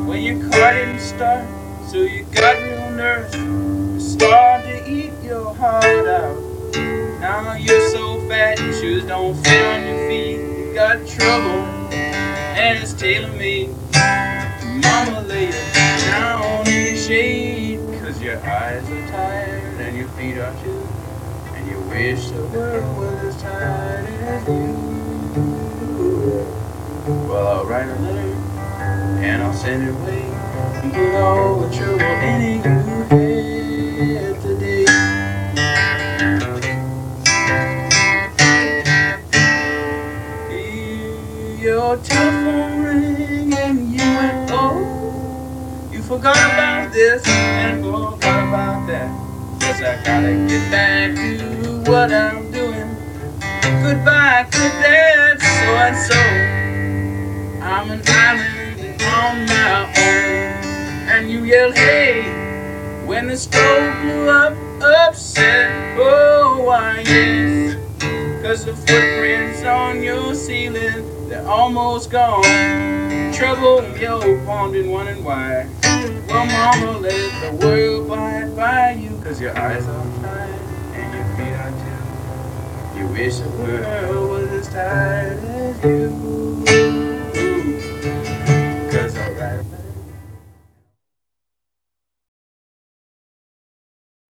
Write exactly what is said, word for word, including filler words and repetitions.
When your car didn't start, so you got real nervous. You started to eat your heart out. Now you're so fat, your shoes don't fit on your feet. You got trouble, and it's tailor-made. Mama laid it down in the shade, cause your eyes are tired and your feet are too. And you wish the world was as tired as you. Well, I'll write a letter and I'll send it away. You get all the trouble any you had today. Your telephone rang and you went, oh, you forgot about this and forgot about that. Guess I gotta get back to what I'm doing. Goodbye, good so and so. I'm an island on my own. And you yell, hey, when the stove blew up, upset. Oh, why, yes. Cause the footprints on your ceiling, they're almost gone. Trouble in your pond and wondering why. Well, mama, let the world buy it by you. Cause your eyes are tired and your feet are too. You wish the world was as tired as you.